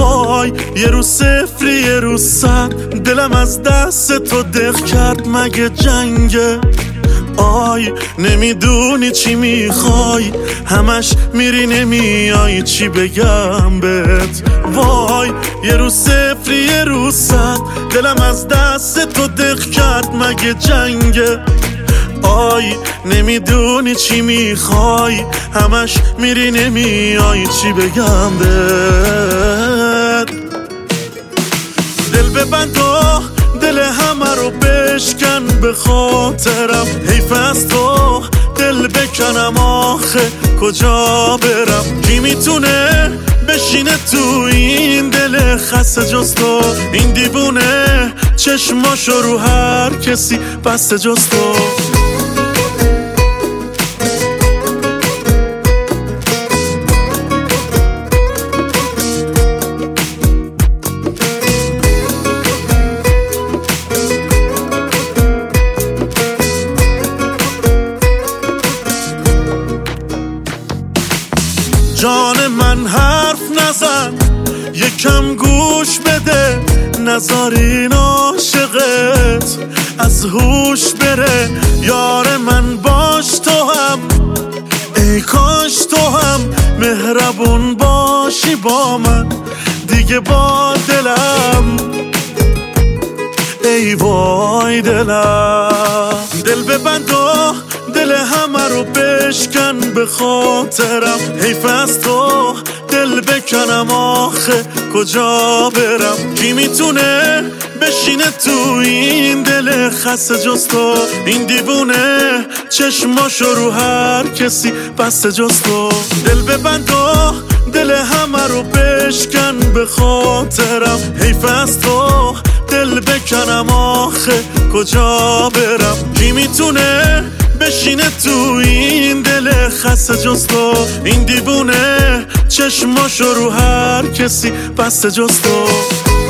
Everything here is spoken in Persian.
وای یه روز صفری یه روز صد، دلم از دست تو دق کرد مگه جنگه؟ آی نمیدونی چی میخوای، همش میری نمیای، چی بگم بهت؟ وای یه روز صفری یه روز صد، دلم از دست تو دق کرد مگه جنگه؟ آی نمیدونی چی میخوای، همش میری نمیای، چی بگم بهت؟ دل ببند و دل همه رو بشکن به خاطرم، حیف از تو دل بکنم، آخه کجا برم؟ کی میتونه بشینه تو این دل خسته جز تو؟ این دیوونه چشماشو رو هر کسی بسته جز تو. جان من حرف نزن، یکم گوش بده، نذار این عاشقت از هوش بره. یار من باش تو هم، ای کاش تو هم مهربون باشی با من دیگه، با دلم ای وای دلم. دل ببند و دل همه رو بشکن به خاطرم، حیف از تو دل بکنم، آخه کجا برم؟ کی میتونه بشینه تو این دل خسته جز تو؟ این دیوونه چشماشو رو هر کسی بسته جز تو. دل ببند و دل همه رو بشکن به خاطرم، حیف از تو دل بکنم، آخه کجا برم؟ کی میتونه بشینه تو این دل خسته جز تو؟ این دیوونه چشماشو رو هر کسی بسته جز تو.